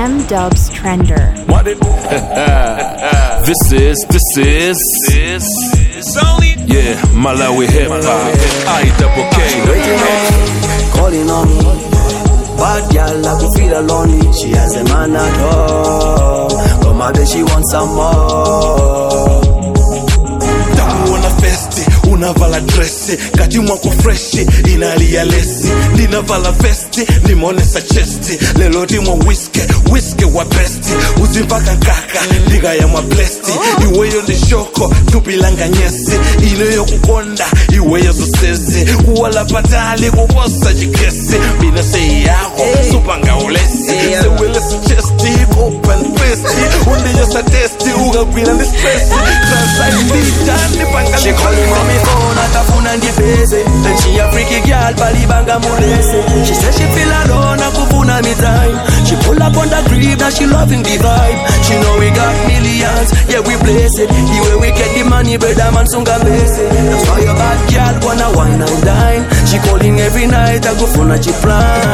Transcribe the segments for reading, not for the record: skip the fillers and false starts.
M-Dubs Trender. What it? This is yeah, Malawi hip hop. I-double-K. Calling on me. Bad girl, I could feel alone. She has a man at home, but my baby she wants some more. Tamuona festi, unavala dresi, kati mwako freshi, inalia lesi. Ninavala vesti, nimonesa chesti, lelo timwa whiskey wa besti. Uzimpaka kaka, diga ya mwa blesti. Iweyo ni shoko, tupilanga nyesi. Ineyo kukonda, iweyo susezi. Kuwala patali, kubosa jikesi. Bina sei yako, supanga ulesi. Sewele su chesti, open festi. Undiyo sa testi, uga gwina ni stressi. She calling on me phone, atafuna ndipese. And she a freaky girl, palibanga mulese. She says she feel alone, akufuna me time. She pull up on the crib, that she loving the vibe. She know we got millions, yeah we bless it. The way we get the money, brother man sunga bese. That's why your bad girl wanna wine and dine. She calling every night, akufuna she plan.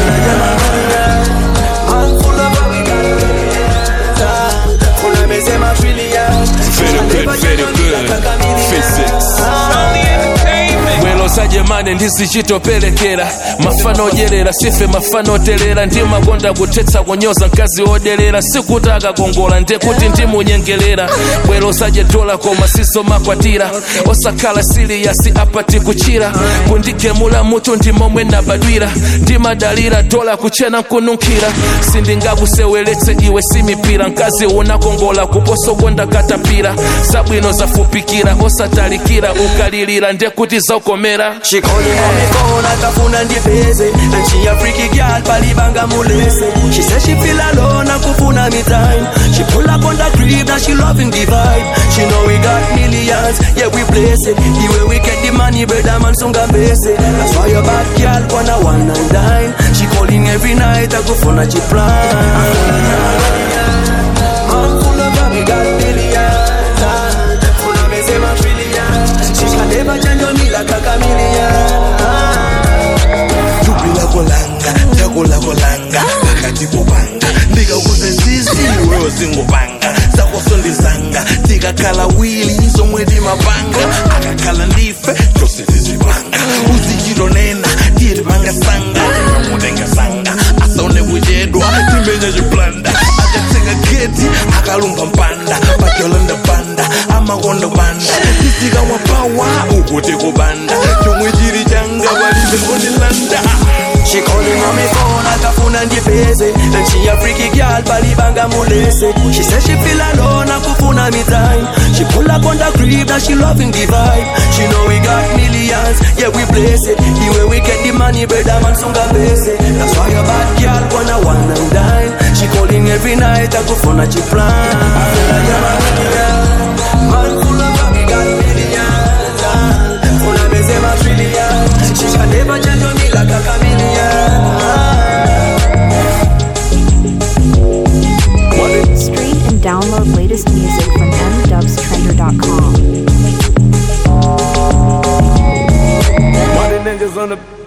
Man full of what we got. Full of me say my trillions. Very good. Physics. Bwelo saje mane ndisichitopelekera mafano jerera sife mafano telera ndi magonda kutetsa kunyoza nkazi odelera sikutaka kongola ndekuti ndimunyengelera bwelo saje dola koma siso makwatira osakala serious apati kuchira kundikemula mutu ndi momwe nabadwira ndi madalira dola kuchena kununkira sindingakuseweletse iwe simipira nkazi unakongola kuposo gonda katapira sabwino zafupikira osatalikira ukalilira ndekuti zokomera. She calling on me phone, atafuna ndipese. And she a freaky girl, palibanga mulese. She says she feel alone, akufuna me time. She pull up on the crib, that she loving the vibe. She know we got millions, yeah we bless it. The way we get the money, brother man sunga bese. That's why your bad girl wanna wine and dine. She calling every night, akufuna she plan. Man full of love, we got millions. Full of me say my trillions. She can never change on me like a chameleon. Tupila kolanga, takola kolanga, pakati kubanga. Ndiga kuze sisi, wewe singubanga. Sako sondi zanga, tiga kala wili, somwedi mabanga. Akakala ndife, chose vizibanga. Uzikiro nena, tiri banga sanga. Mudenga sanga, asone kujedwa, timenye juplanda. Akatenga geti, akalumba mpanda. Pakiolanda banda, amagondo banda. Tisiga wapawa, ukuti kubanda. Chomwe jiri janga, walize konilanda. She calling on me phone, atafuna ndipese. And she a freaky girl, palibanga mulese. She says she feel alone, akufuna me time. She pull up on the crib, that she loving the vibe. She know we got millions, yeah we bless it. The way we get the money, brother man sunga bese. That's why your bad girl wanna wine and dine. She calling every night, akufuna she plan. Man full of love, we got millions. Full of me say my trillions. She can never change on me like a chameleon. Stream and download latest music from mdubstrender.com. Money niggas on the